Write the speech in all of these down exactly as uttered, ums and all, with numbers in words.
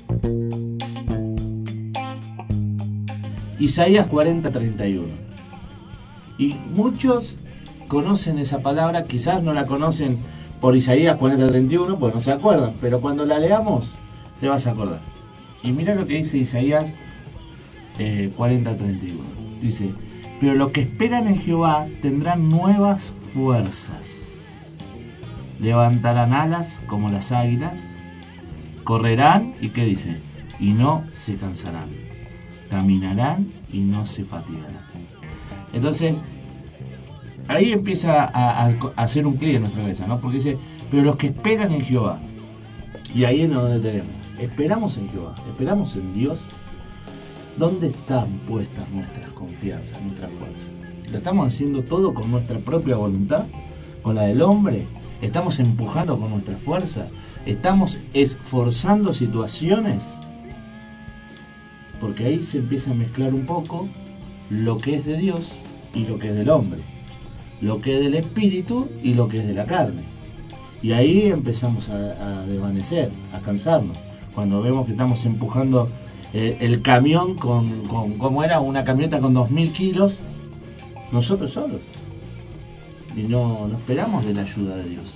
Isaías cuarenta, treinta y uno. Y muchos conocen esa palabra, quizás no la conocen por Isaías cuarenta, treinta y uno, pues no se acuerdan, pero cuando la leamos te vas a acordar. Y mira lo que dice Isaías eh, cuarenta, treinta y uno. Dice: pero los que esperan en Jehová tendrán nuevas fuerzas, levantarán alas como las águilas, correrán, ¿y qué dice? Y no se cansarán, caminarán y no se fatigarán. Entonces, ahí empieza a, a, a hacer un clic en nuestra cabeza, ¿no? Porque dice, pero los que esperan en Jehová, y ahí es donde tenemos, esperamos en Jehová, esperamos en Dios. ¿Dónde están puestas nuestras confianzas, nuestras fuerzas? ¿Lo estamos haciendo todo con nuestra propia voluntad? ¿Con la del hombre? ¿Estamos empujando con nuestra fuerza? ¿Estamos esforzando situaciones? Porque ahí se empieza a mezclar un poco lo que es de Dios y lo que es del hombre, lo que es del espíritu y lo que es de la carne. Y ahí empezamos a, a desvanecer, a cansarnos, cuando vemos que estamos empujando eh, el camión con, con, ¿cómo era? Una camioneta con dos mil kilos, nosotros solos. Y no, no esperamos de la ayuda de Dios.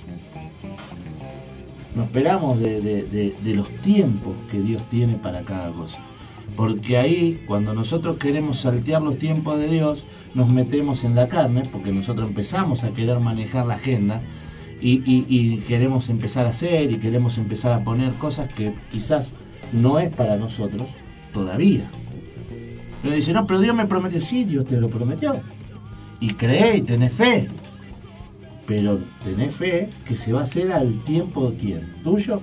No esperamos de, de, de, de los tiempos que Dios tiene para cada cosa. Porque ahí, cuando nosotros queremos saltear los tiempos de Dios, nos metemos en la carne, porque nosotros empezamos a querer manejar la agenda y, y, y queremos empezar a hacer y queremos empezar a poner cosas que quizás no es para nosotros todavía. Pero dice, no, pero Dios me prometió. Sí, Dios te lo prometió. Y cree y tenés fe. Pero tenés fe que se va a hacer al tiempo de quién, tuyo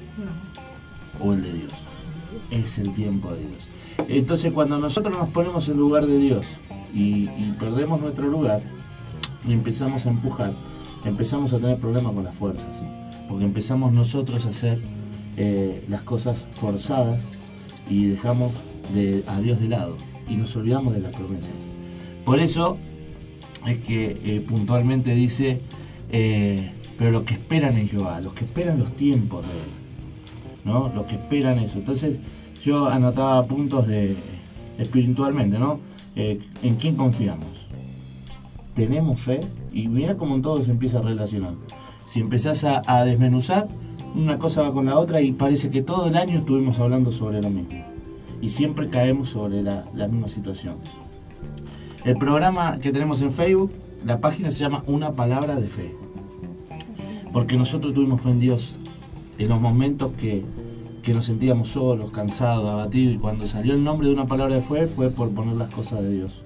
o el de Dios. Es el tiempo de Dios. Entonces, cuando nosotros nos ponemos en lugar de Dios y, y perdemos nuestro lugar y empezamos a empujar, empezamos a tener problemas con las fuerzas, ¿sí? Porque empezamos nosotros a hacer eh, las cosas forzadas y dejamos de, a Dios de lado y nos olvidamos de las promesas. Por eso es que eh, puntualmente dice, eh, pero los que esperan en Jehová, los que esperan los tiempos de Él, ¿no? Los que esperan eso. Entonces yo anotaba puntos de espiritualmente, ¿no? Eh, ¿En quién confiamos? ¿Tenemos fe? Y mira cómo en todo se empieza a relacionar. Si empezás a, a desmenuzar, una cosa va con la otra y parece que todo el año estuvimos hablando sobre lo mismo. Y siempre caemos sobre la, la misma situación. El programa que tenemos en Facebook, la página se llama Una Palabra de Fe. Porque nosotros tuvimos fe en Dios en los momentos que, que nos sentíamos solos, cansados, abatidos, y cuando salió el nombre de Una Palabra de Fe fue por poner las cosas de Dios.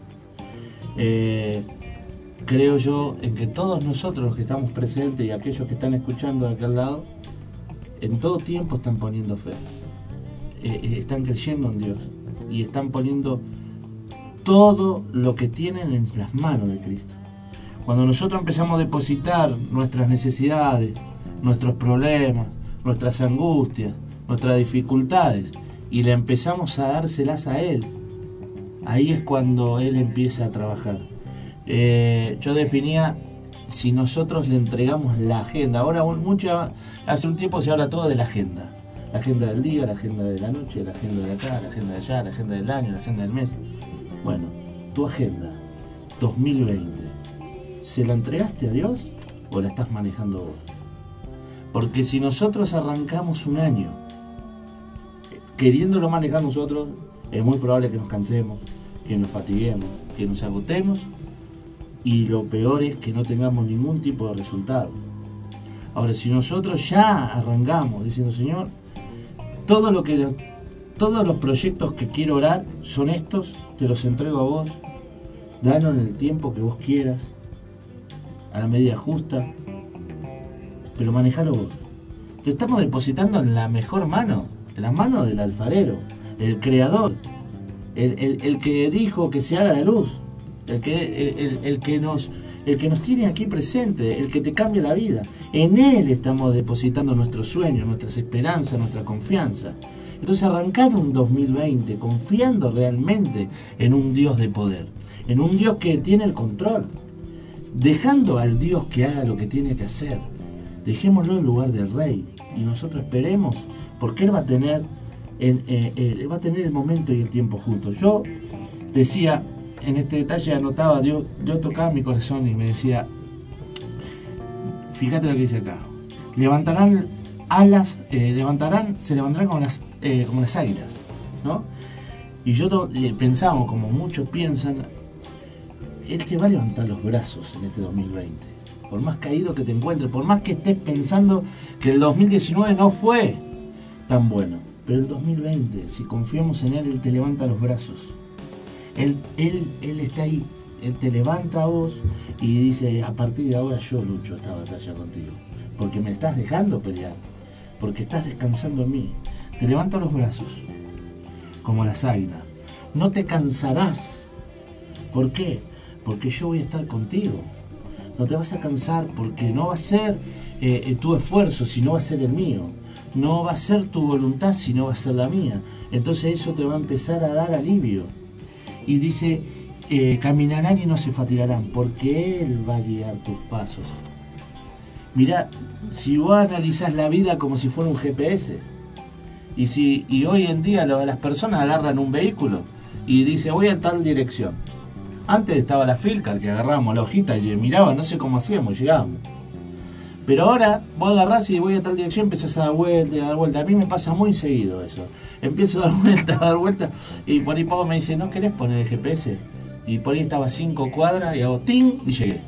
Eh, creo yo en que todos nosotros los que estamos presentes y aquellos que están escuchando de aquel lado, en todo tiempo están poniendo fe, eh, están creyendo en Dios y están poniendo todo lo que tienen en las manos de Cristo. Cuando nosotros empezamos a depositar nuestras necesidades, nuestros problemas, nuestras angustias, nuestras dificultades, y le empezamos a dárselas a Él, ahí es cuando Él empieza a trabajar. Eh, yo definía, si nosotros le entregamos la agenda, ahora mucha, hace un tiempo se habla todo de la agenda, la agenda del día, la agenda de la noche, la agenda de acá, la agenda de allá, la agenda del año, la agenda del mes. Bueno, tu agenda dos mil veinte, ¿se la entregaste a Dios o la estás manejando vos? Porque si nosotros arrancamos un año queriéndolo manejar nosotros, es muy probable que nos cansemos, que nos fatiguemos, que nos agotemos, y lo peor es que no tengamos ningún tipo de resultado. Ahora, si nosotros ya arrancamos diciendo, Señor, todo lo que, todos los proyectos que quiero orar son estos, te los entrego a vos, danos en el tiempo que vos quieras, a la medida justa, pero manejalo vos. Lo estamos depositando en la mejor mano, en la mano del alfarero, el creador, el, el, el que dijo que se haga la luz, el que, el, el, el, que nos, el que nos tiene aquí presente, el que te cambia la vida. En Él estamos depositando nuestros sueños, nuestras esperanzas, nuestra confianza. Entonces arrancar un dos mil veinte confiando realmente en un Dios de poder, en un Dios que tiene el control, dejando al Dios que haga lo que tiene que hacer. Dejémoslo en lugar del rey y nosotros esperemos, porque Él va a tener en, eh, eh, va a tener el momento y el tiempo juntos. Yo decía, en este detalle anotaba, Dios, yo tocaba mi corazón y me decía, fíjate lo que dice acá, levantarán alas, eh, levantarán, se levantarán como las, eh, como las águilas, ¿no? Y yo to, eh, pensamos, como muchos piensan, Él te va a levantar los brazos en este dos mil veinte. Por más caído que te encuentres, por más que estés pensando que el dos mil diecinueve no fue tan bueno, pero el dos mil veinte, si confiamos en Él, Él te levanta los brazos. Él, él, él está ahí, Él te levanta a vos y dice, a partir de ahora yo lucho esta batalla contigo, porque me estás dejando pelear, porque estás descansando en mí. Te levanto los brazos, como las águilas. No te cansarás. ¿Por qué? Porque yo voy a estar contigo. No te vas a cansar porque no va a ser eh, tu esfuerzo, sino va a ser el mío. No va a ser tu voluntad, sino va a ser la mía. Entonces eso te va a empezar a dar alivio. Y dice, eh, caminarán y no se fatigarán, porque Él va a guiar tus pasos. Mirá, si vos analizás la vida como si fuera un G P S, y, si, y hoy en día las personas agarran un vehículo y dice, voy a tal dirección. Antes estaba la Filcar, que agarrábamos la hojita y miraba, no sé cómo hacíamos, llegábamos. Pero ahora vos agarrás y voy a tal dirección, empezás a dar vuelta, a dar vuelta. A mí me pasa muy seguido eso. Empiezo a dar vuelta, a dar vuelta, y por ahí Pablo me dice, ¿no querés poner el G P S? Y por ahí estaba cinco cuadras y hago ting y llegué.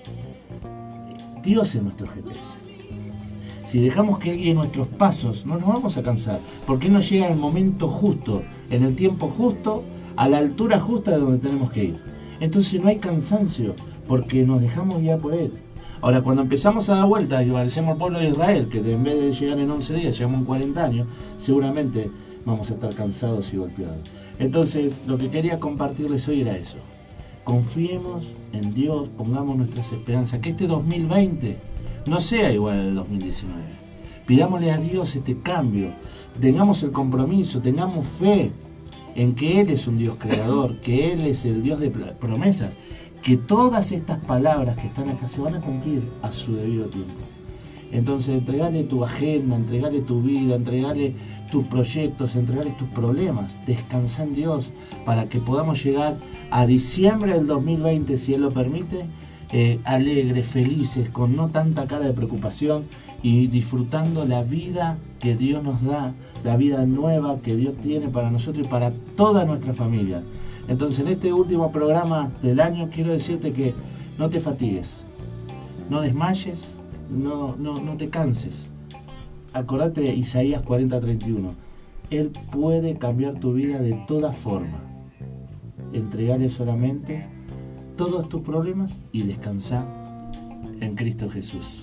Dios es nuestro G P S. Si dejamos que Él guíe nuestros pasos, no nos vamos a cansar, porque Él nos llega en el momento justo, en el tiempo justo, a la altura justa de donde tenemos que ir. Entonces no hay cansancio, porque nos dejamos guiar por Él. Ahora, cuando empezamos a dar vueltas y parecemos al pueblo de Israel, que en vez de llegar en once días, llegamos en cuarenta años, seguramente vamos a estar cansados y golpeados. Entonces, lo que quería compartirles hoy era eso. Confiemos en Dios, pongamos nuestras esperanzas, que este dos mil veinte no sea igual al dos mil diecinueve. Pidámosle a Dios este cambio, tengamos el compromiso, tengamos fe en que Él es un Dios creador, que Él es el Dios de promesas, que todas estas palabras que están acá se van a cumplir a su debido tiempo. Entonces, entregale tu agenda, entregale tu vida, entregale tus proyectos, entregale tus problemas, descansa en Dios para que podamos llegar a diciembre del dos mil veinte, si Él lo permite, eh, alegres, felices, con no tanta cara de preocupación y disfrutando la vida que Dios nos da, la vida nueva que Dios tiene para nosotros y para toda nuestra familia. Entonces, en este último programa del año quiero decirte que no te fatigues, no desmayes, no, no, no te canses. Acordate de Isaías cuarenta, treinta y uno. Él puede cambiar tu vida de toda forma. Entregale solamente todos tus problemas y descansa en Cristo Jesús.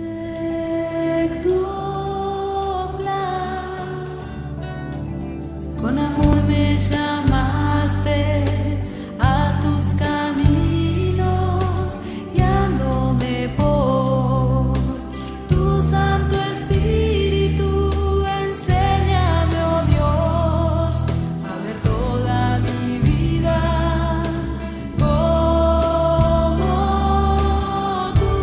Perfecto plan, con amor me llamaste a tus caminos, guiándome por tu Santo Espíritu. Enséñame, oh Dios, a ver toda mi vida como tú.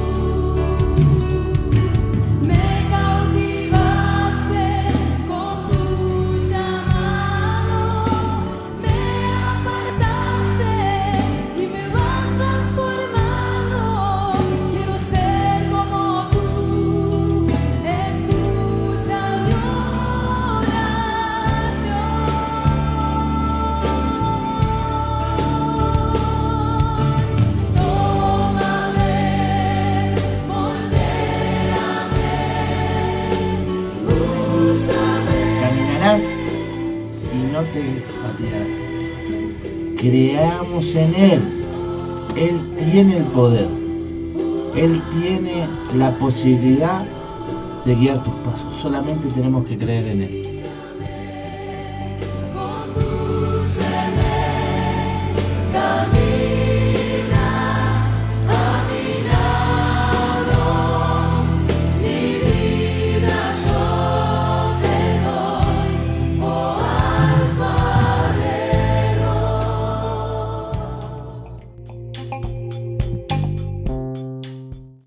Me cautivaste con tu llamado, me apartaste y me vas transformando. Quiero ser como tú, escucha mi oración. Tómame, moldéame, úsame. Caminarás y no te fatigarás. Creamos en Él. Él tiene el poder. Él tiene la posibilidad de guiar tus pasos. Solamente tenemos que creer en Él.